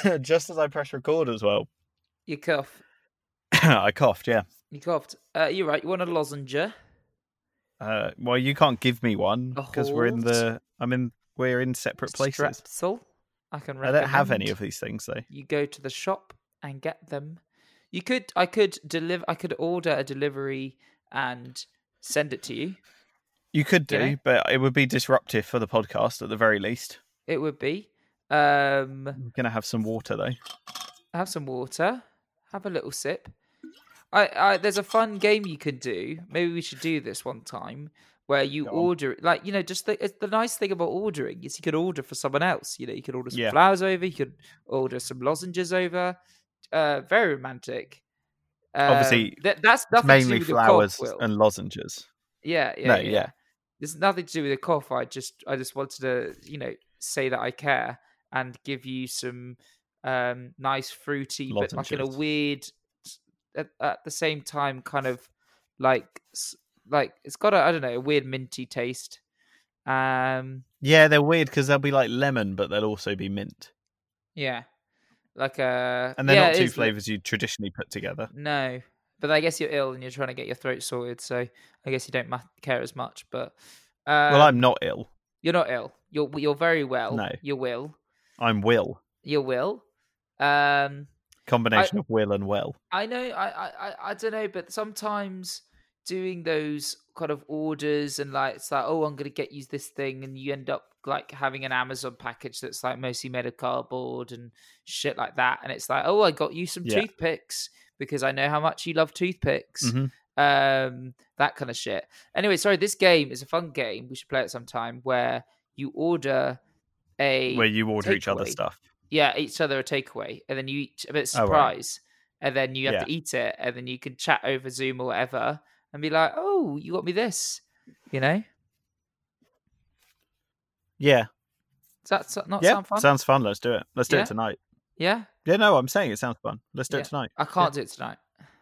just as I press record as well. You cough. I coughed, yeah. You coughed. You're right. You want a lozenge? Well, you can't give me one A because Halls? we're in separate places. Strepsil. I can I recommend. don't have any of these things though. You go to the shop and get them. I could order a delivery and send it to you. You could do, You know? but it would be disruptive for the podcast at the very least. It would be. I'm gonna have some water though. Have some water. Have a little sip. There's a fun game you can do. Maybe we should do this one time where you order, like, just the nice thing about ordering is you could order for someone else. You could order some flowers over. You could order some lozenges over. Very romantic. Obviously, that's nothing mainly to do with flowers the cough, Will. and lozenges. Yeah. There's nothing to do with the cough. I just wanted to, say that I care and give you some nice fruity, Lozenges. but like in a weird, at the same time, kind of like it's got a weird minty taste. Yeah, they're weird because they'll be like lemon, but they'll also be mint. Yeah, and they're not two flavors you traditionally put together. No, but I guess you're ill and you're trying to get your throat sorted, so I guess you don't care as much. But well, I'm not ill. You're not ill. You're very well. No, you will. I'm Will. You will. Combination of will and well. I know. I don't know, but sometimes doing those kind of orders and it's like, oh, I'm gonna get you this thing, and you end up like having an Amazon package that's like mostly made of cardboard and shit like that, and it's like, oh, I got you some toothpicks because I know how much you love toothpicks. Mm-hmm. That kind of shit. Anyway, sorry, this game is a fun game. We should play it sometime where you order each other stuff. Yeah, each other a takeaway, and then you eat a bit of surprise, and then you have to eat it, and then you can chat over Zoom or whatever, and be like, "Oh, you got me this," Yeah. Does that not sound fun? Sounds fun. Let's do it. Let's do it tonight. Yeah? Yeah, no, I'm saying it sounds fun. Let's do it tonight. I can't do it tonight.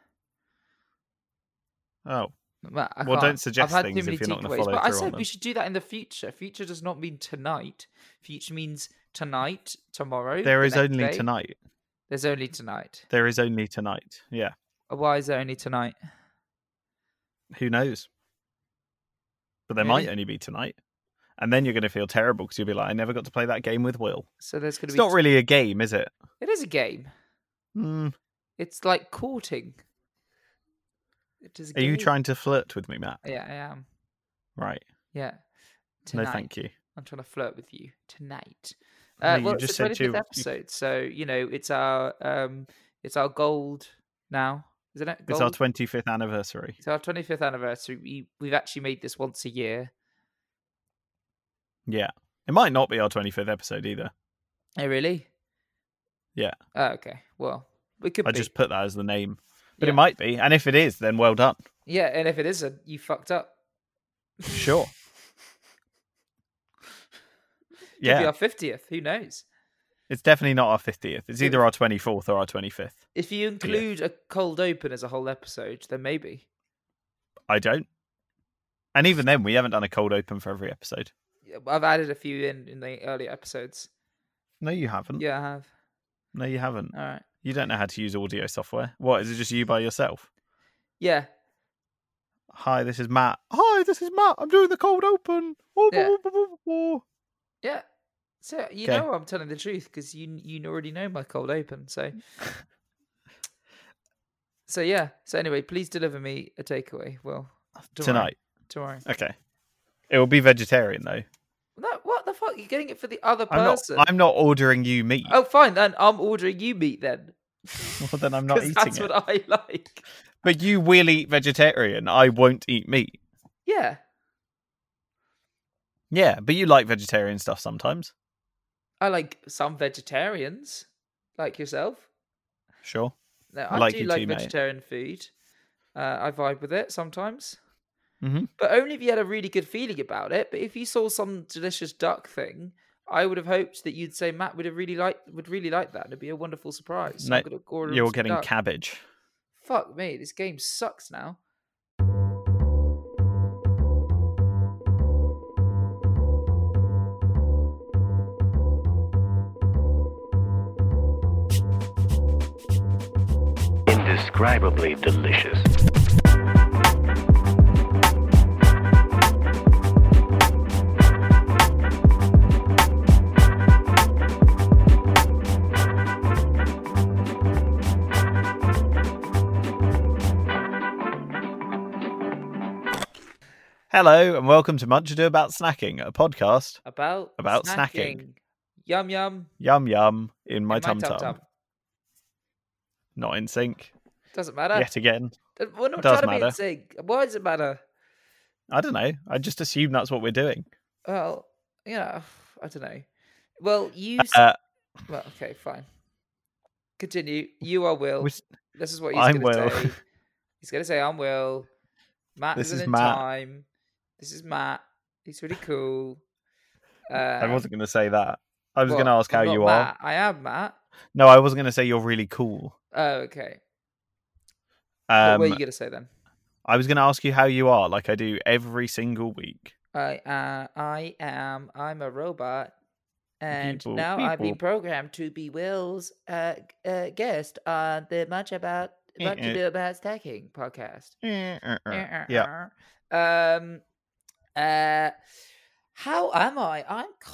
Oh. Well, don't suggest things if you're not going to follow through on them. But I said we should do that in the future. Future does not mean tonight. Future means tonight, tomorrow. There is only tonight. There's only tonight. There is only tonight. Yeah. Why is there only tonight? Who knows? But there might only be tonight. And then you're going to feel terrible because you'll be like, I never got to play that game with Will. So there's going to be... It's not really a game, is it? It is a game. It's like courting. Are you trying to flirt with me, Matt? Yeah, I am. Right. Yeah. Tonight. No, thank you. I'm trying to flirt with you tonight. You just it's the 25th episode, so it's our gold now, isn't it? Gold? It's our 25th anniversary. It's our 25th anniversary. We've actually made this once a year. Yeah, it might not be our 25th episode either. Oh, really? Yeah. Oh, okay. Well, we could. I just put that as the name. But it might be, and if it is, then well done. Yeah, and if it isn't, you fucked up. Sure. Could be our 50th. Who knows? It's definitely not our 50th. It's either our 24th or our 25th. If you include a cold open as a whole episode, then maybe. I don't. And even then, we haven't done a cold open for every episode. I've added a few in the earlier episodes. No, you haven't. Yeah, I have. No, you haven't. All right. You don't know how to use audio software. What, is it just you by yourself? Yeah. Hi, this is Matt. Hi, this is Matt. I'm doing the cold open. Yeah. So you know I'm telling the truth because you already know my cold open. So yeah. So anyway, please deliver me a takeaway. Well, tomorrow. Okay. It will be vegetarian though. No, what the fuck? You're getting it for the other person. I'm not ordering you meat. Oh, fine. Then I'm ordering you meat then. Well, then I'm not eating that's what I like. But you will eat vegetarian. I won't eat meat. Yeah. Yeah, but you like vegetarian stuff sometimes. I like some vegetarians, like yourself. Sure. No, I do like vegetarian food. I vibe with it sometimes. Mm-hmm. But only if you had a really good feeling about it. But if you saw some delicious duck thing, I would have hoped that you'd say Matt would really like that. It'd be a wonderful surprise. No, you're getting cabbage. Fuck me, this game sucks now. indescribably delicious. Hello and welcome to Much Ado About Snacking, a podcast about snacking. Yum yum. Yum yum in my tum tum-tum. Not in sync. Doesn't matter. Yet again. We're not Does trying to matter. be in sync. Why does it matter? I don't know. I just assume that's what we're doing. Well, I don't know. Well, well, okay, fine. Continue. You are Will. This is what he's I'm going to Will. say. He's going to say, I'm Will. Matt This isn't is in Matt. time. This is Matt. He's really cool. I wasn't going to say that. I was well, going to ask I'm how not you Matt. are. I am Matt. No, I wasn't going to say you're really cool. Oh, okay. What were you going to say then? I was going to ask you how you are, like I do every single week. I'm a robot, and now I've been programmed to be Will's guest on the Much Ado About Stacking podcast. Yeah. How am I?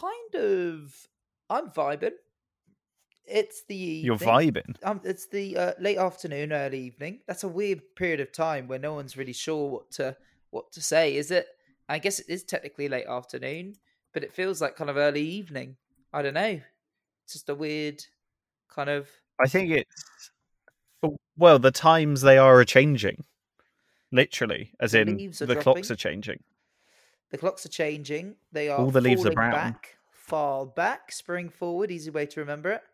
I'm vibing. It's the You're evening. vibing. It's the late afternoon, early evening. That's a weird period of time where no one's really sure what to say. Is it? I guess it is technically late afternoon, but it feels like kind of early evening. I don't know. It's just a weird kind of. I think it's the times they are changing, literally, as in the clocks are changing. The clocks are changing. They are all the leaves are brown. Back, far back, spring forward. Easy way to remember it.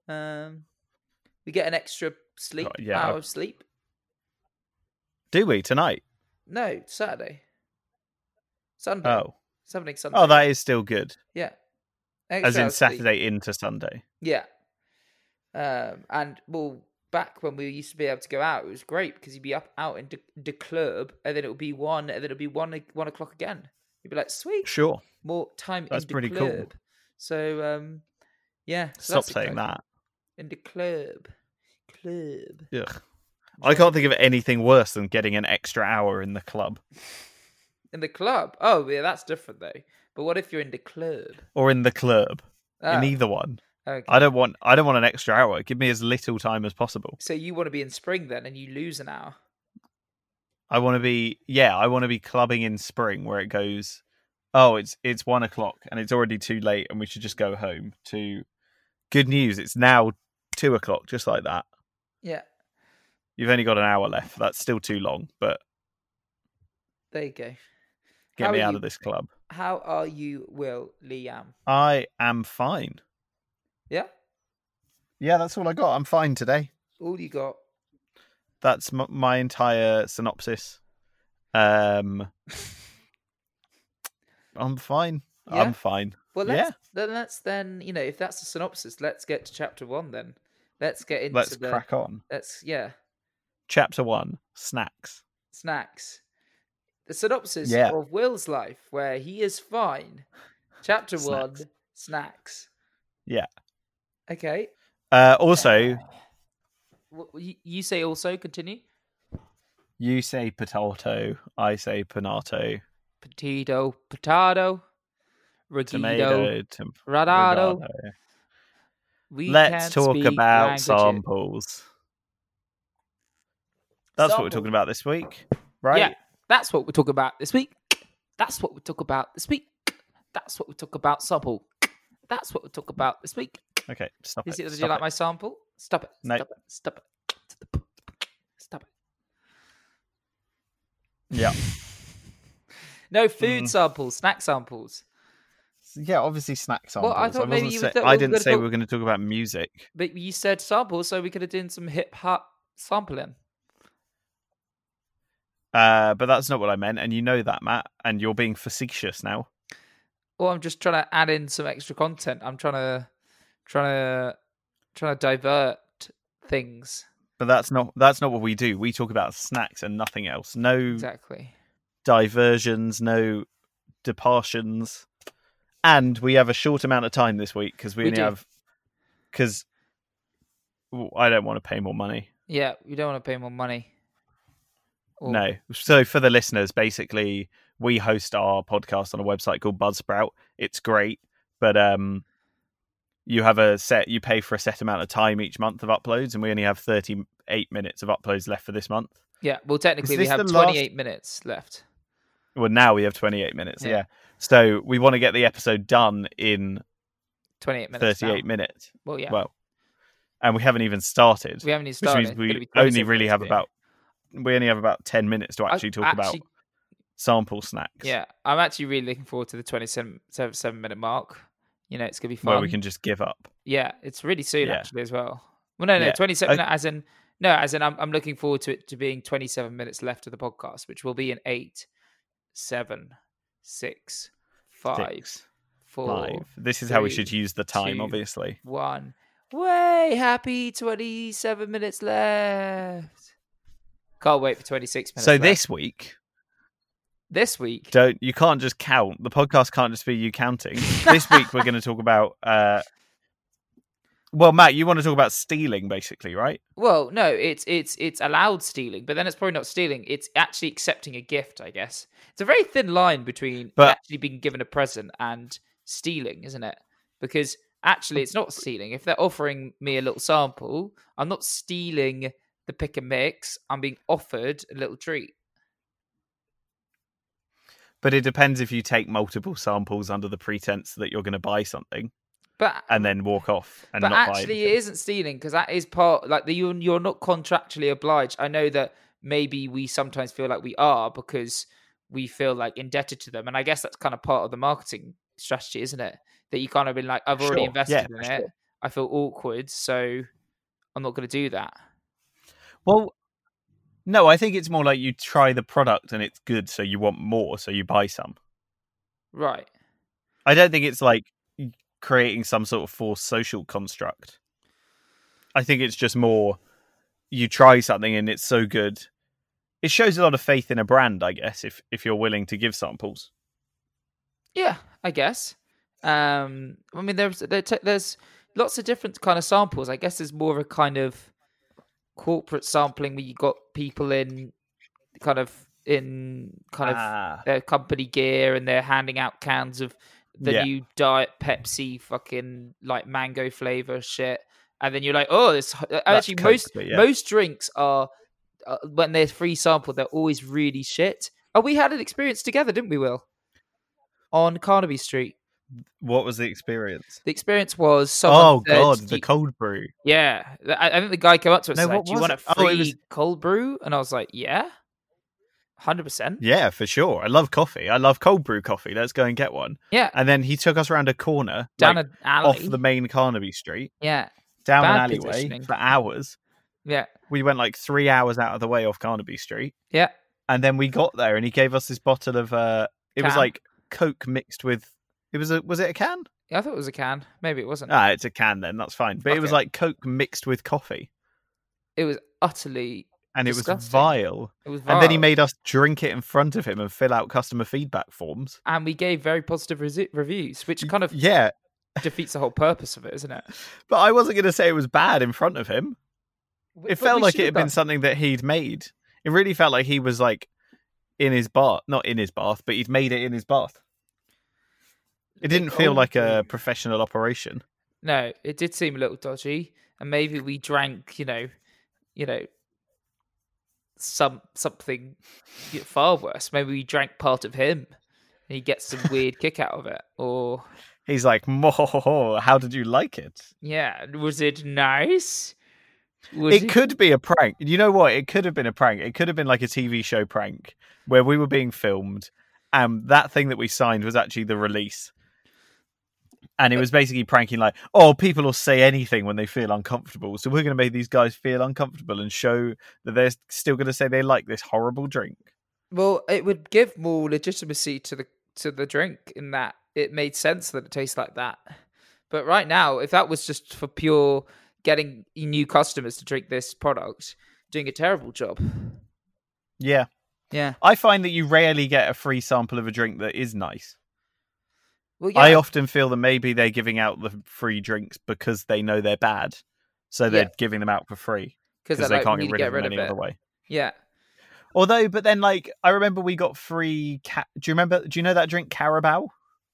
We get an extra hour of sleep. Do we tonight? No, Saturday. Sunday. Oh, Sunday. Oh, that is still good. Yeah. As in Saturday into Sunday. Yeah. And back when we used to be able to go out, it was great because you'd be out in the club, and then it would be 1, and then it would be 1 o'clock again. You'd be like, sweet. Sure. More time That's in the pretty club. cool. So, yeah. So stop saying that. In the club. Ugh. I can't think of anything worse than getting an extra hour in the club. In the club? Oh, yeah, that's different though. But what if you're in the club? Or in the club. Oh. In either one. Okay. I don't want an extra hour. Give me as little time as possible. So you want to be in spring then, and you lose an hour? I want to be clubbing in spring where it goes, oh, it's 1 o'clock and it's already too late and we should just go home. To good news, it's now 2 o'clock, just like that. Yeah. You've only got an hour left. That's still too long, but there you go. Get me out of this club. How are you, Will Liam? I am fine. Yeah? Yeah, that's all I got. I'm fine today. All you got? That's my entire synopsis. I'm fine. Yeah? I'm fine. Well, let's then, if that's the synopsis, let's get to chapter 1 then. Let's get into Let's crack on. Chapter 1, Snacks. Snacks. The synopsis of Will's life, where he is fine. Chapter 1, Snacks. Yeah. Okay. Also... You say also, continue. You say potato, I say panato. Potato, tomato, radado. Let's talk about samples. That's what we're talking about this week, right? Yeah, that's what we're talking about this week. That's what we talk about this week. That's what we talk about sample. That's what we talk about this week. Okay, stop it. Did you like my sample? Stop it. No. Stop it. Stop it. Yeah. No food samples, snack samples. Yeah, obviously snack samples. Well, I thought I didn't say we were going to talk about music. But you said samples, so we could have done some hip hop sampling. But that's not what I meant, and you know that, Matt, and you're being facetious now. Well, I'm just trying to add in some extra content. I'm trying to divert things. But that's not what we do. We talk about snacks and nothing else. No exactly diversions, no departions, and we have a short amount of time this week because we only have. Because I don't want to pay more money. Yeah, we don't want to pay more money. No. So for the listeners, basically, we host our podcast on a website called Buzzsprout. It's great, but you pay for a set amount of time each month of uploads, and we only have 38 minutes of uploads left for this month. Yeah, well, technically we have 28 minutes left. Well, now we have 28 minutes, yeah. So we want to get the episode done in 28 minutes 38 minutes. Well, yeah. Well, and we haven't even started. We haven't even started. Which means we only really have about 10 minutes to actually talk about sample snacks. Yeah, I'm actually really looking forward to the 27-minute mark. You know, it's going to be fun. Where we can just give up. Yeah, it's really soon actually as well. Well, no, 27 as in I'm looking forward to it to being 27 minutes left of the podcast, which will be in 8, 7, 6, 5, 4. This is how we should use the time, obviously. 1. Way happy 27 minutes left. Can't wait for 26 minutes. So left. This week, you can't just count. The podcast can't just be you counting. This week we're going to talk about. Well, Matt, you want to talk about stealing, basically, right? Well, no, it's allowed stealing, but then it's probably not stealing. It's actually accepting a gift, I guess. It's a very thin line between actually being given a present and stealing, isn't it? Because actually, it's not stealing. If they're offering me a little sample, I'm not stealing the pick and mix. I'm being offered a little treat. But it depends if you take multiple samples under the pretense that you're going to buy something, and then walk off and not buy anything. But actually, it isn't stealing because that is part. Like you're not contractually obliged. I know that maybe we sometimes feel like we are because we feel like indebted to them, and I guess that's kind of part of the marketing strategy, isn't it? That you kind of been like, I've already invested in it. I feel awkward, so I'm not going to do that. Well, no, I think it's more like you try the product and it's good, so you want more, so you buy some. Right. I don't think it's like creating some sort of forced social construct. I think it's just more you try something and it's so good. It shows a lot of faith in a brand, I guess, if you're willing to give samples. Yeah, I guess. I mean, there's lots of different kind of samples. I guess there's more of a kind of corporate sampling where you got people in their company gear and they're handing out cans of the new Diet Pepsi fucking like mango flavor shit, and then you're like, oh, this actually most drinks are when they're free sample, they're always really shit. Oh, we had an experience together, didn't we, Will? On Carnaby Street. What was the experience? The experience was someone said, the cold brew. Yeah. I think the guy came up to us and said, do you want a free cold brew? And I was like, yeah, 100%. Yeah, for sure. I love coffee. I love cold brew coffee. Let's go and get one. Yeah. And then he took us around a corner, down an alley. Off the main Carnaby Street. Yeah. Down an alleyway for hours. Yeah. We went like 3 hours out of the way off Carnaby Street. Yeah. And then we got there and he gave us this bottle of, it was like Coke mixed with, was it a can? Yeah, I thought it was a can. Maybe it wasn't. It's a can then. That's fine. But It was like Coke mixed with coffee. It was utterly disgusting. It was vile. And then he made us drink it in front of him and fill out customer feedback forms. And we gave very positive reviews, which kind of defeats the whole purpose of it, isn't it? But I wasn't going to say it was bad in front of him. It felt like it had been something that he'd made. It really felt like he was like in his bath. Not in his bath, but he'd made it in his bath. It didn't feel like a professional operation. No, it did seem a little dodgy, and maybe we drank, you know, something far worse. Maybe we drank part of him, and he gets some weird kick out of it. Or he's like, how did you like it? Yeah, was it nice? Could be a prank. You know what? It could have been a prank. It could have been like a TV show prank where we were being filmed, and that thing that we signed was actually the release. And it was basically pranking like, people will say anything when they feel uncomfortable. So we're going to make these guys feel uncomfortable and show that they're still going to say they like this horrible drink. Well, it would give more legitimacy to the drink in that it made sense that it tastes like that. But right now, if that was just for pure getting new customers to drink this product, doing a terrible job. Yeah. Yeah. I find that you rarely get a free sample of a drink that is nice. Well, yeah. I often feel that maybe they're giving out the free drinks because they know they're bad. So they're giving them out for free. because they like, can't we need get to rid get of them rid of any it. other way. Yeah. Although, but then, like, I remember we got free. Do you remember? Do you know that drink Carabao?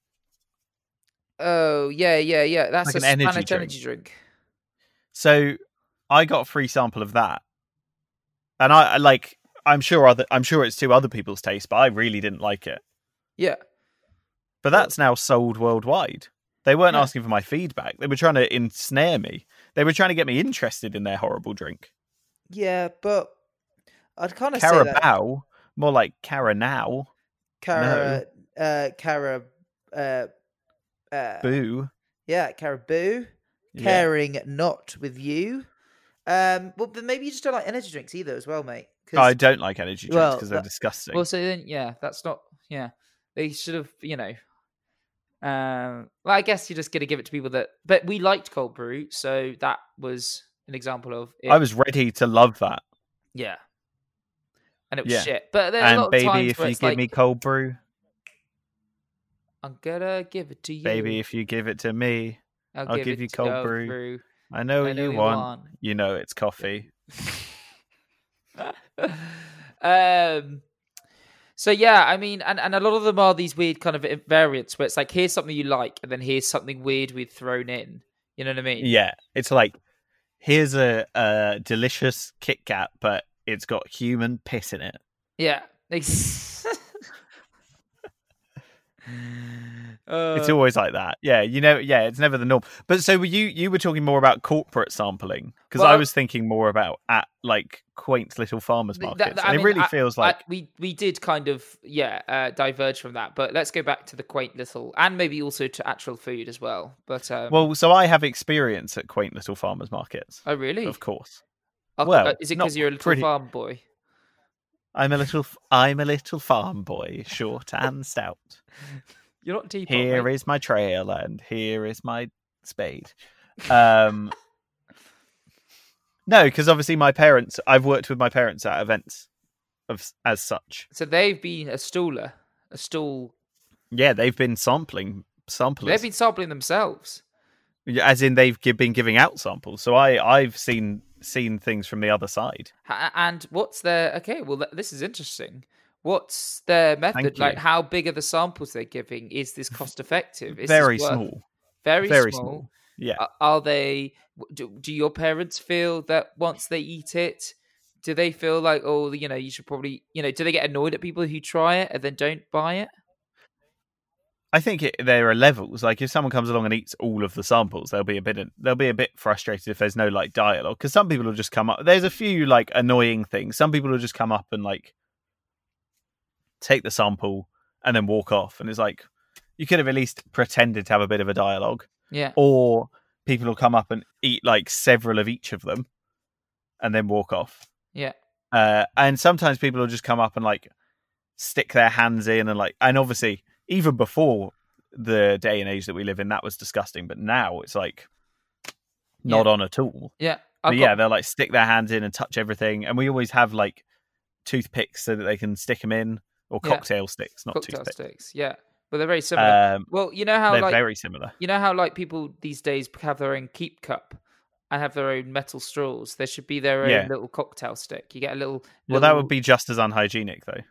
Oh yeah. That's Like a an energy Spanish drink. energy drink. So I got a free sample of that, and I like. I'm sure it's to other people's taste, but I really didn't like it. Yeah. But that's now sold worldwide. They weren't Yeah. asking for my feedback. They were trying to ensnare me. They were trying to get me interested in their horrible drink. Yeah, but I'd kind of say that Carabao, more like Caranow. Cara, Boo. yeah, Caribou, Yeah. caring not with you. Well, but maybe you just don't like energy drinks either, as well, mate. I don't like energy drinks well, because they're disgusting. Well, so then, yeah, that's not. Yeah, they should have, well, I guess you're just gonna give it to people that. But we liked cold brew, so that was an example of it. I was ready to love that. Yeah, and it was Yeah. shit. But there's a lot And of baby, times if where you it's give like, me cold brew, I'm gonna give it to you. baby, if you give it to me, I'll give you cold brew. I know what you want. You know it's coffee. So yeah, I mean, and a lot of them are these weird kind of variants where it's like, here's something you like, and then here's something weird we've thrown in. You know what I mean? Yeah, it's like, here's a delicious Kit Kat, but it's got human piss in it. Yeah. It's always like that. Yeah, it's never the norm. But so you were talking more about corporate sampling, because I was thinking more about at like quaint little farmers markets. And it really feels like we did kind of diverge from that. But let's go back to the quaint little, and maybe also to actual food as well. But so I have experience at quaint little farmers markets. Oh really? Of course. Well, is it because you're a little farm boy? I'm a little farm boy, short and stout. You're not deep. Here is my trail, and here is my spade. No, because obviously I've worked with my parents at events as such. So they've been a stall. Yeah, they've been samplers. They've been sampling themselves. As in, they've been giving out samples. So I've seen things from the other side. And what's their... Okay, well, this is interesting. What's their method? Like, how big are the samples they're giving? Is this cost effective? Very small. Very small. Yeah. Are they... Do your parents feel that once they eat it, do they feel like, oh, you should probably... do they get annoyed at people who try it and then don't buy it? I think there are levels. Like, if someone comes along and eats all of the samples, they'll be a bit frustrated if there's no like dialogue. Because some people will just come up. There's a few like annoying things. Some people will just come up and like take the sample and then walk off. And it's like, you could have at least pretended to have a bit of a dialogue. Yeah. Or people will come up and eat like several of each of them and then walk off. Yeah. And sometimes people will just come up and like stick their hands in and obviously, even before the day and age that we live in, that was disgusting. But now it's like not on at all. Yeah. They'll like stick their hands in and touch everything. And we always have like toothpicks so that they can stick them in, or cocktail sticks, not toothpicks. Yeah. But they're very similar. Well, you know how they're very similar. You know how like people these days have their own keep cup and have their own metal straws? There should be their own little cocktail stick. You get a little... Well, that would be just as unhygienic though.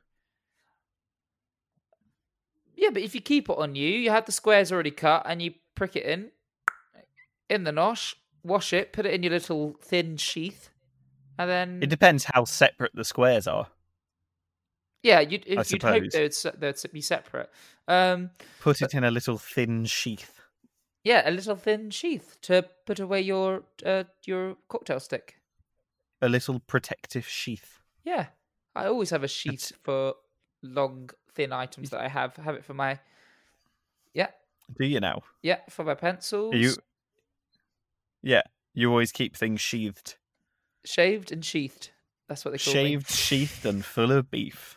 Yeah, but if you keep it on you have the squares already cut and you prick it in the nosh, wash it, put it in your little thin sheath, and then... It depends how separate the squares are. Yeah, you'd hope they'd be separate. Put it in a little thin sheath. Yeah, a little thin sheath to put away your cocktail stick. A little protective sheath. Yeah, I always have a sheath for long, thin items that I have. Have it for my... Yeah. Do you now? Yeah, for my pencils. You always keep things sheathed. Shaved and sheathed. That's what they call Shaved, sheathed, and full of beef.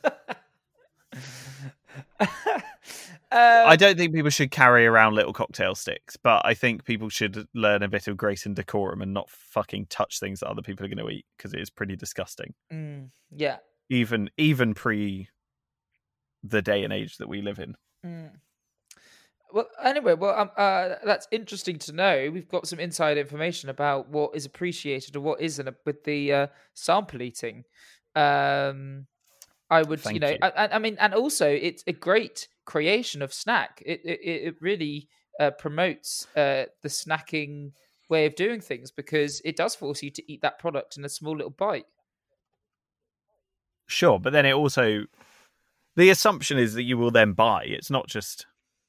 I don't think people should carry around little cocktail sticks, but I think people should learn a bit of grace and decorum and not fucking touch things that other people are going to eat, because it is pretty disgusting. Yeah. Even pre the day and age that we live in. Well, anyway, that's interesting to know. We've got some inside information about what is appreciated or what isn't with the sample eating. Um, I would, Thank you. I mean, and also it's a great creation of snack. It really promotes the snacking way of doing things because it does force you to eat that product in a small little bite. Sure, but then it also, the assumption is that you will then buy. It's not just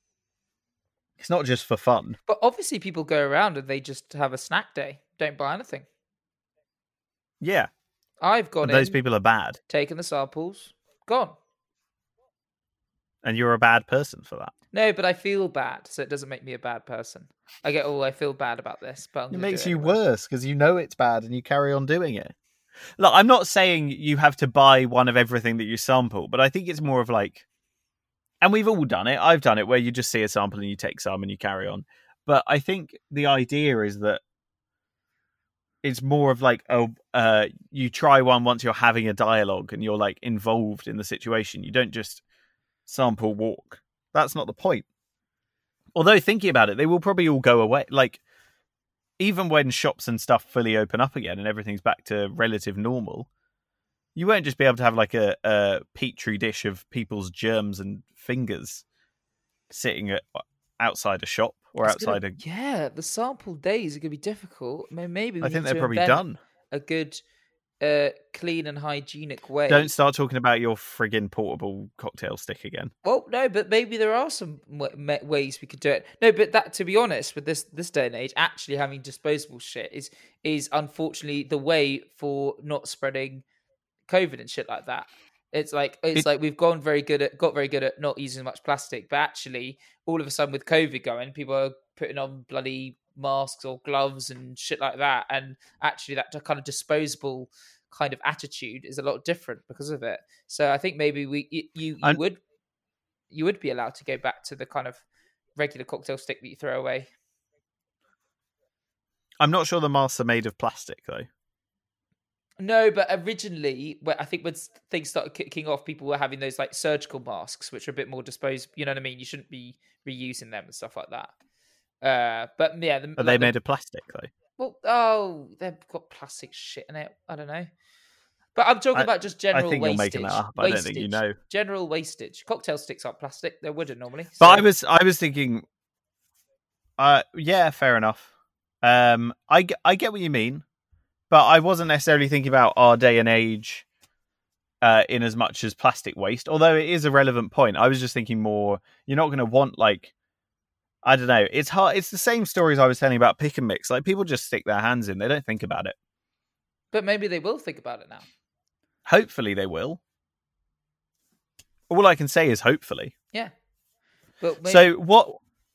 for fun. But obviously, people go around and they just have a snack day, don't buy anything. Yeah, I've gone and those in, people are bad, taken the samples, gone. and you're a bad person for that. No, but I feel bad, so it doesn't make me a bad person. I get, I feel bad about this, but I'm It gonna makes do it you anyway. worse because you know it's bad and you carry on doing it. Look, I'm not saying you have to buy one of everything that you sample, but I think it's more of like, and we've all done it. I've done it where you just see a sample and you take some and you carry on. But I think the idea is that it's more of like, you try one once you're having a dialogue and you're like involved in the situation. You don't just sample walk. That's not the point. Although thinking about it, they will probably all go away. Like, even when shops and stuff fully open up again and everything's back to relative normal, you won't just be able to have like a petri dish of people's germs and fingers sitting outside a shop or outside a. Yeah, the sample days are gonna be difficult. Maybe we I think need they're to probably invent done. a good, clean and hygienic way. Don't start talking about your friggin' portable cocktail stick again. Well, no, but maybe there are some ways we could do it. No, but that, to be honest, with this day and age, actually having disposable shit is unfortunately the way for not spreading COVID and shit like that. It's like we've got very good at not using much plastic, but actually, all of a sudden with COVID going, people are putting on bloody masks or gloves and shit like that, and actually that kind of disposable kind of attitude is a lot different because of it. So I think maybe you would be allowed to go back to the kind of regular cocktail stick that you throw away. I'm not sure the masks are made of plastic though. No, but originally, I think when things started kicking off, people were having those like surgical masks, which are a bit more disposable. You know what I mean? You shouldn't be reusing them and stuff like that. But yeah, Are they made of plastic though? Well, they've got plastic shit in it. I don't know. But I'm talking about just general I think wastage. you're making that up. I don't think you know. General wastage. Cocktail sticks aren't plastic; they're wooden normally. But I was thinking, yeah, fair enough. I get what you mean, but I wasn't necessarily thinking about our day and age, in as much as plastic waste. Although it is a relevant point, I was just thinking more. You're not going to want like, I don't know. It's hard. It's the same stories I was telling about pick and mix. Like people just stick their hands in; they don't think about it. But maybe they will think about it now. Hopefully, they will. All I can say is hopefully. Yeah. But maybe, so what?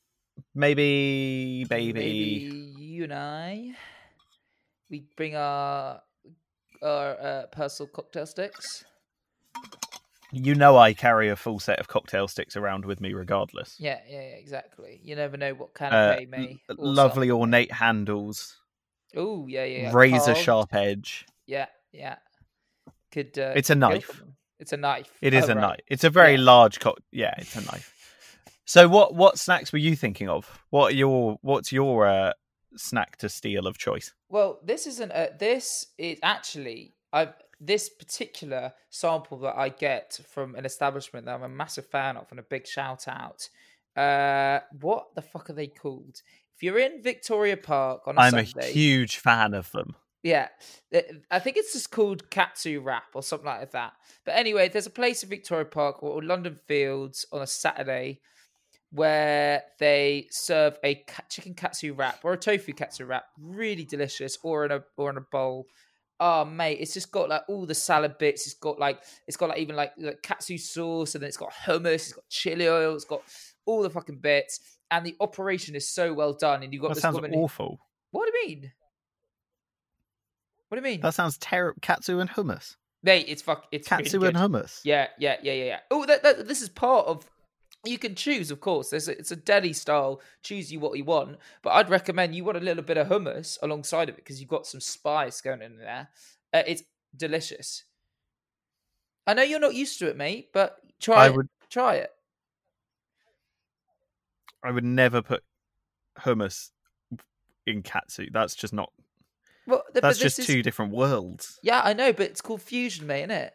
Maybe you and I, we bring our personal cocktail sticks. You know I carry a full set of cocktail sticks around with me regardless. Yeah, exactly. You never know what canapé may. Lovely ornate handles. Oh, yeah. Razor sharp edge. Yeah. Could. It's a knife. It's a knife. It is a knife. It's a very large Yeah, it's a knife. So what snacks were you thinking of? What's your snack to steal of choice? Well, this isn't. This is actually this particular sample that I get from an establishment that I'm a massive fan of, and a big shout out. What the fuck are they called? If you're in Victoria Park on a Sunday, I'm a huge fan of them. Yeah, I think it's just called Katsu Wrap or something like that. But anyway, there's a place in Victoria Park or London Fields on a Saturday where they serve a chicken katsu wrap or a tofu katsu wrap, really delicious, or in a bowl. Oh mate, it's just got like all the salad bits. It's got like even like katsu sauce, and then it's got hummus, it's got chili oil, it's got all the fucking bits, and the operation is so well done. And you got that this sounds woman. Awful. What do you mean? What do you mean? That sounds terrible. Katsu and hummus. Mate, it's katsu really and hummus. Yeah. Oh, this is part of. You can choose, of course. It's a deli style. Choose you what you want, but I'd recommend you want a little bit of hummus alongside of it because you've got some spice going in there. It's delicious. I know you're not used to it, mate, but try it. I would never put hummus in katsu. That's just not. Well, That's just two different worlds. Yeah, I know, but it's called fusion, mate, isn't it?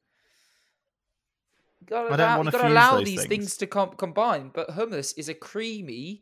I don't want to fuse allow those these things to combine. But hummus is a creamy,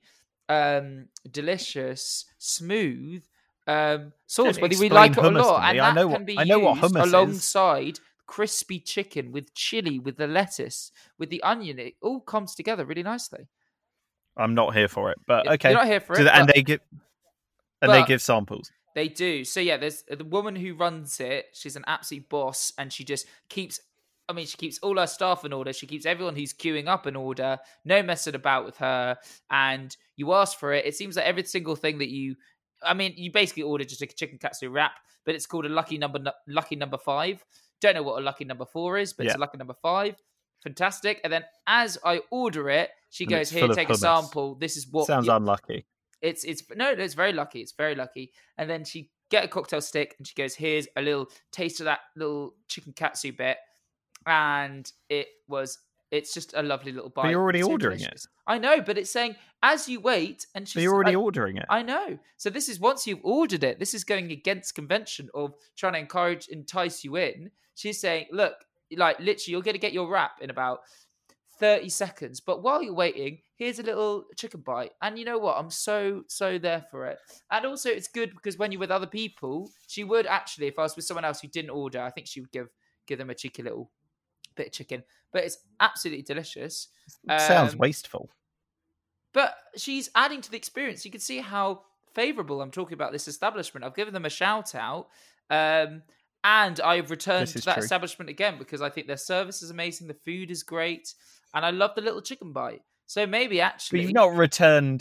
delicious, smooth sauce. Whether we like it or not, and that can be used alongside crispy chicken with chili, with the lettuce, with the onion. It all comes together really nicely. I'm not here for it, but okay. You're not here for it, and they give samples. They do. So yeah, there's the woman who runs it. She's an absolute boss, and she just keeps. I mean, she keeps all her staff in order. She keeps everyone who's queuing up in order. No messing about with her. And you ask for it. It seems like every single thing that you basically order just a chicken katsu wrap, but it's called a lucky number 5. Don't know what a lucky number 4 is, but it's a lucky number 5. Fantastic. And then as I order it, she goes, "Here, take a sample. This is what." Sounds unlucky. It's very lucky. It's very lucky. And then she get a cocktail stick and she goes, "Here's a little taste of that little chicken katsu bit." And it's just a lovely little bite. But you're already ordering it. I know, but it's saying as you wait, and she's you're already ordering it. I know. So this is once you've ordered it. This is going against convention of trying to entice you in. She's saying, "Look, like literally, you're going to get your wrap in about 30 seconds. But while you're waiting, here's a little chicken bite." And you know what? I'm so there for it. And also, it's good because when you're with other people, she would actually, if I was with someone else who didn't order, I think she would give them a cheeky little bit of chicken. But it's absolutely delicious. Sounds wasteful. But she's adding to the experience. You can see how favourable I'm talking about this establishment. I've given them a shout out. And I've returned to that establishment again because I think their service is amazing. The food is great. And I love the little chicken bite. So maybe actually... But you've not returned...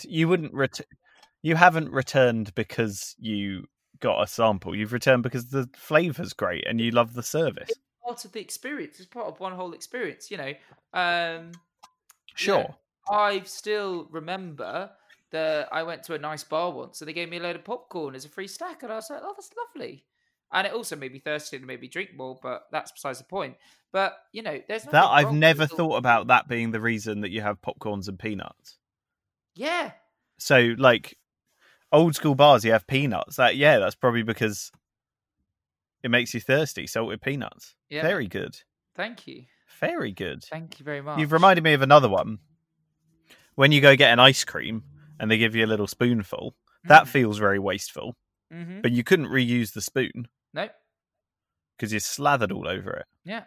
You haven't returned because you got a sample. You've returned because the flavour's great and you love the service. It's part of the experience. It's part of one whole experience, you know. Sure. You know, I still remember that I went to a nice bar once and they gave me a load of popcorn as a free snack. And I was like, oh, that's lovely. And it also made me thirsty and made me drink more, but that's besides the point. But, you know, there's nothing I've never thought about that being the reason that you have popcorns and peanuts. Yeah. So, like, old school bars, you have peanuts. That's probably because it makes you thirsty. Salted peanuts. Yeah. Very good. Thank you. Very good. Thank you very much. You've reminded me of another one. When you go get an ice cream and they give you a little spoonful, that feels very wasteful. Mm-hmm. But you couldn't reuse the spoon. No. Because you're slathered all over it. Yeah.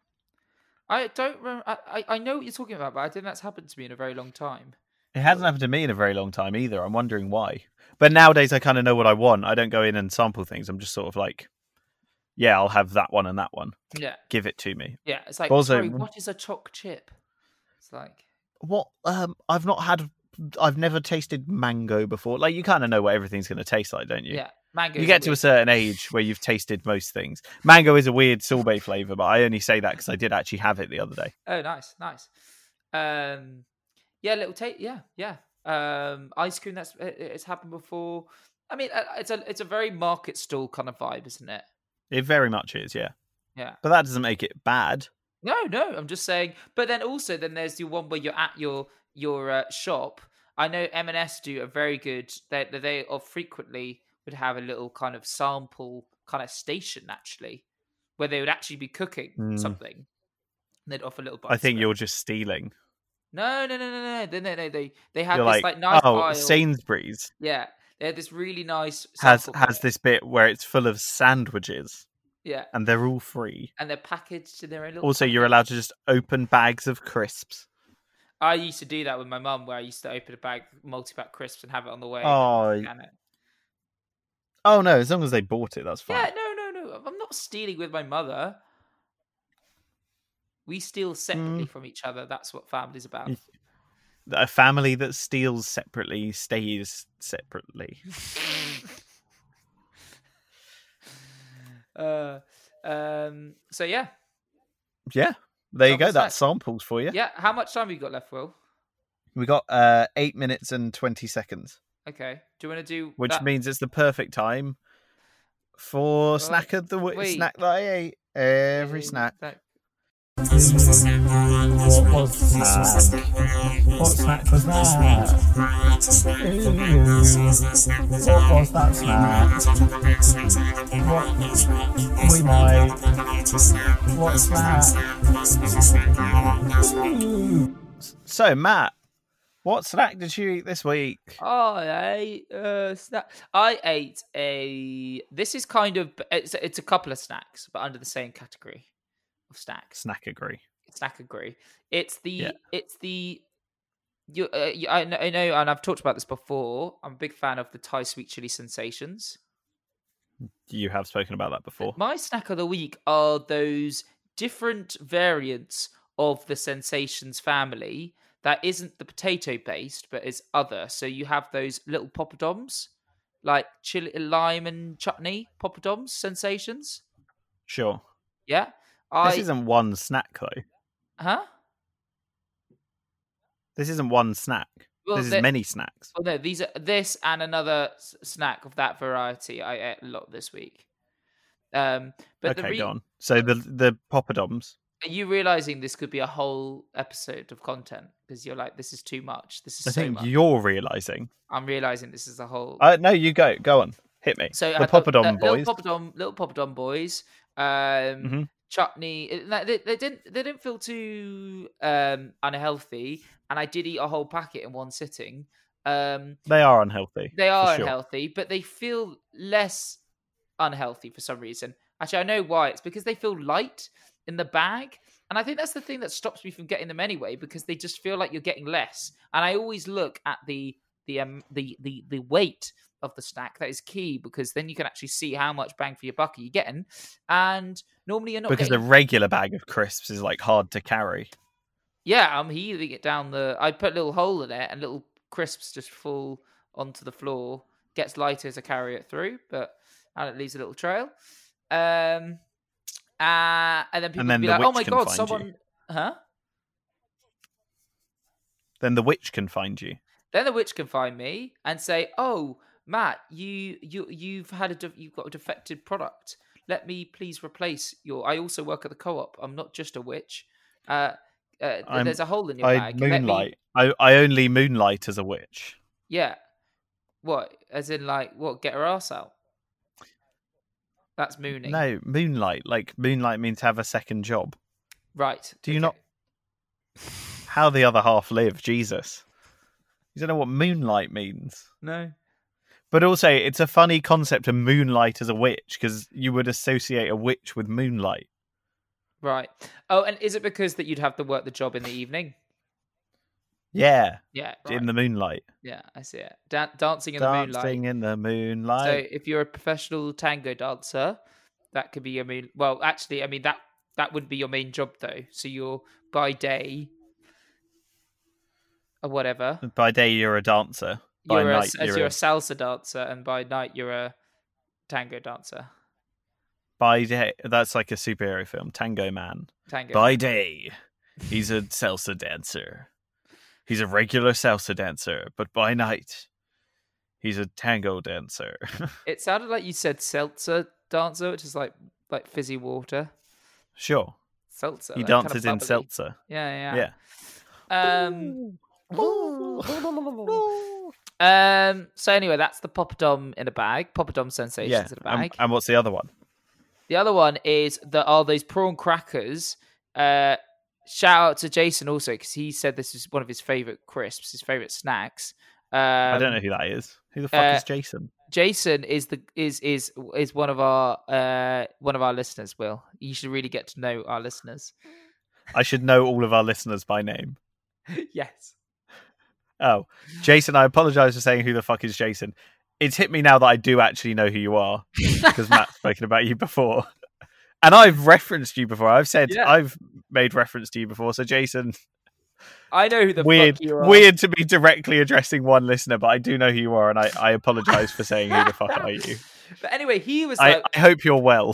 I don't remember. I know what you're talking about, but I think that's happened to me in a very long time. It hasn't happened to me in a very long time either. I'm wondering why. But nowadays I kind of know what I want. I don't go in and sample things. I'm just sort of like, yeah, I'll have that one and that one. Yeah. Give it to me. Yeah. It's like, also, sorry, what is a choc chip? It's like... What? I've never tasted mango before. Like, you kind of know what everything's going to taste like, don't you? Yeah. Mango. You get to a certain age where you've tasted most things. Mango is a weird sorbet flavour, but I only say that because I did actually have it the other day. Oh, nice. Yeah, little taste. Yeah. Ice cream. It's happened before. I mean, it's a very market stall kind of vibe, isn't it? It very much is. Yeah. Yeah. But that doesn't make it bad. No. I'm just saying. But then also, there's the one where you're at your shop. I know M&S do a very good. They frequently would have a little kind of sample kind of station actually, where they would actually be cooking something. And they'd offer little bites. I think you're just stealing. No. They had this like nice aisle. Sainsbury's. Yeah, they had this really nice. Has this bit where it's full of sandwiches. Yeah, and they're all free. And they're packaged in their own little. Also, you're allowed to just open bags of crisps. I used to do that with my mum, where I used to open a bag, multi-pack crisps, and have it on the way. Oh no! As long as they bought it, that's fine. Yeah, no. I'm not stealing with my mother. We steal separately from each other. That's what family's about. A family that steals separately stays separately. So yeah. Yeah. There you go. That's samples for you. Yeah. How much time have you got left, Will? We got 8 minutes and 20 seconds. Okay. Do you want to do which means it's the perfect time for snack that I ate. Every snack. What was snack? What snack was that? What was that snack? What? We might. What's that? So, Matt, what snack did you eat this week? I ate snack. I ate a. This is kind of it's a couple of snacks, but under the same category of snacks. Snackagree. Snackagree. It's the I know, and I've talked about this before. I'm a big fan of the Thai sweet chili sensations. You have spoken about that before. My snack of the week are those different variants of the sensations family that isn't the potato based, but is other. So you have those little poppadoms, like chili, lime and chutney poppadoms sensations. Sure. Yeah. This isn't one snack, though. Huh? This isn't one snack. Well, this is many snacks. Well, no, these are this and another snack of that variety. I ate a lot this week. But okay, go on. So the poppadoms. Are you realizing this could be a whole episode of content because you're like, this is too much. This is I so think much. you're realizing. I'm realizing this is a whole. No, you go. Go on. Hit me. So the poppadom boys. Little poppadom boys. Chutney. They didn't feel too unhealthy, and I did eat a whole packet in one sitting. They are unhealthy. They are unhealthy, but they feel less unhealthy for some reason. Actually, I know why. It's because they feel light in the bag, and I think that's the thing that stops me from getting them anyway, because they just feel like you're getting less. And I always look at the weight of the snack. That is key, because then you can actually see how much bang for your buck you're getting. And normally you're not, because the regular bag of crisps is like hard to carry. Yeah, I'm heaving it down I put a little hole in it, and little crisps just fall onto the floor. Gets lighter as I carry it through, and it leaves a little trail. And then people will be like, "Oh my god, someone!" Huh? Then the witch can find you. Then the witch can find me and say, "Oh, Matt, you've got a defective product. Let me please replace your. I also work at the co-op. I'm not just a witch. There's a hole in your bag. Moonlight. I only moonlight as a witch. Yeah. What? As in, like, what? Get her ass out. That's mooning. No, moonlight. Like, moonlight means have a second job. Right. Do you not? How the other half live? Jesus. You don't know what moonlight means? No. But also, it's a funny concept to moonlight as a witch, because you would associate a witch with moonlight. Right. Oh, and is it because that you'd have to work the job in the evening? Yeah. Yeah. Right. In the moonlight. Yeah, I see it. Dancing in the moonlight. Dancing in the moonlight. So if you're a professional tango dancer, that could be your main... Well, actually, I mean, that wouldn't be your main job, though. So you're, by day... or whatever. By day, you're a dancer. By night, you're a salsa dancer, and by night, you're a tango dancer. By day, that's like a superhero film, Tango Man. By day, he's a salsa dancer. He's a regular salsa dancer, but by night, he's a tango dancer. It sounded like you said seltzer dancer, which is like fizzy water. Sure. Seltzer. He dances in seltzer. Yeah. So anyway, that's the poppadom in a bag. Poppadom sensations in a bag. And what's the other one? The other one is those prawn crackers. Shout out to Jason also, because he said this is one of his favorite crisps, his favorite snacks. I don't know who that is. Who the fuck is Jason? Jason is one of our listeners. Will, you should really get to know our listeners. I should know all of our listeners by name. Yes. Oh, Jason, I apologize for saying who the fuck is Jason. It's hit me now that I do actually know who you are, because Matt's spoken about you before. And I've referenced you before. I've said I've made reference to you before. So, Jason, I know who the fuck you are. Weird to be directly addressing one listener, but I do know who you are, and I apologize for saying who the fuck are you. But anyway, he was I hope you're well.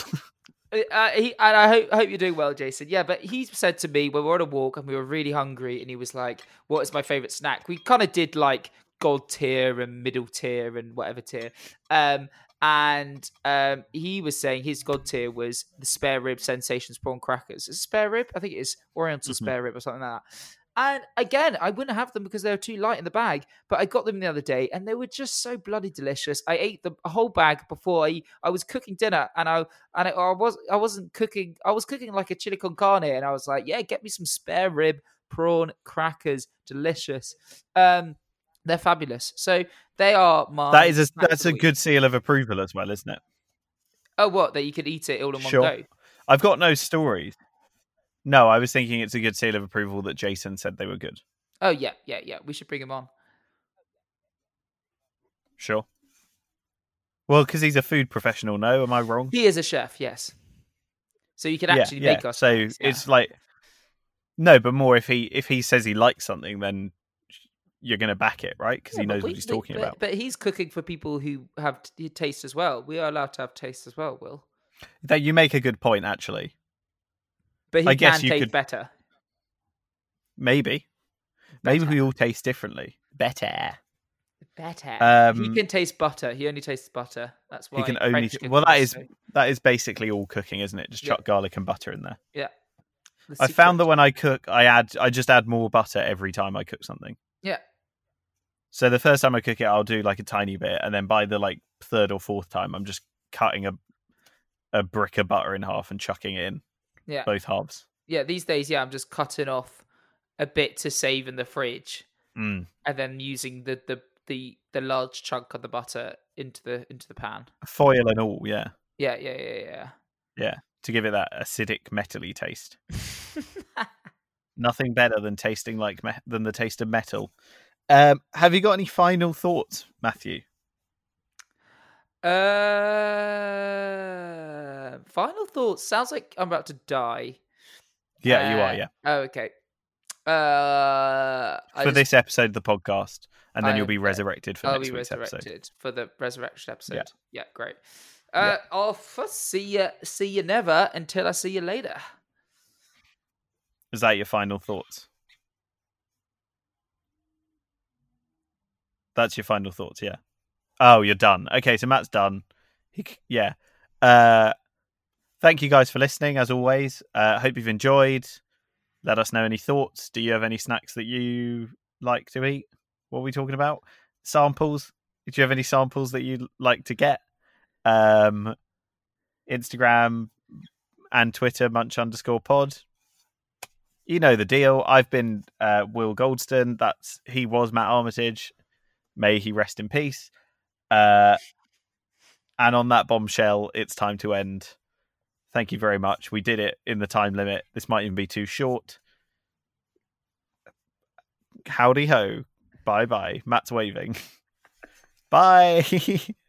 I hope you're doing well, Jason. Yeah, but he said to me when we were on a walk and we were really hungry, and he was like, "What is my favorite snack?" We kind of did like God tier and middle tier and whatever tier. And And he was saying his god tier was the spare rib sensations prawn crackers. Is it spare rib? I think it is Oriental spare rib or something like that. And again, I wouldn't have them because they were too light in the bag, but I got them the other day and they were just so bloody delicious. I ate a whole bag before I was cooking dinner, and I wasn't cooking. I was cooking like a chili con carne, and I was like, yeah, get me some spare rib prawn crackers, delicious. They're fabulous. So they are my. That's a good seal of approval as well, isn't it? Oh, what? That you could eat it all in Sure. one go? I've got no stories. No, I was thinking it's a good seal of approval that Jason said they were good. Oh, yeah. We should bring him on. Sure. Well, because he's a food professional, no? Am I wrong? He is a chef, yes. So you could actually make us. So snacks, yeah. it's like... No, but more if he says he likes something, then you're going to back it, right? Because he knows what he's talking about. But he's cooking for people who have taste as well. We are allowed to have taste as well, Will. That you make a good point, actually. But he can taste better. Maybe we all taste differently. Better. He can taste butter. He only tastes butter. That's why he can only. That is basically all cooking, isn't it? Just chuck garlic and butter in there. Yeah. I found that when I cook, I just add more butter every time I cook something. Yeah. So the first time I cook it, I'll do like a tiny bit, and then by the third or fourth time, I'm just cutting a brick of butter in half and chucking it in. Yeah. Both halves. Yeah, these days, I'm just cutting off a bit to save in the fridge, and then using the large chunk of the butter into the pan. Foil and all, yeah. Yeah. Yeah, to give it that acidic, metally taste. Nothing better than tasting than the taste of metal. Have you got any final thoughts, Matthew? Final thoughts. Sounds like I'm about to die. Yeah, you are. Yeah. Oh, okay. For this episode of the podcast, and then you'll be resurrected for next week's episode. For the resurrection episode. Yeah, great. Yeah. Off. See you never until I see you later. Is that your final thoughts? That's your final thoughts, yeah. Oh, you're done. Okay, so Matt's done. Yeah. Thank you guys for listening, as always. Hope you've enjoyed. Let us know any thoughts. Do you have any snacks that you like to eat? What are we talking about? Samples? Do you have any samples that you'd like to get? Instagram and Twitter, munch_pod. You know the deal. I've been Will Goldston. He was Matt Armitage. May he rest in peace. And on that bombshell, it's time to end. Thank you very much. We did it in the time limit. This might even be too short. Howdy ho. Bye-bye. Matt's waving. Bye.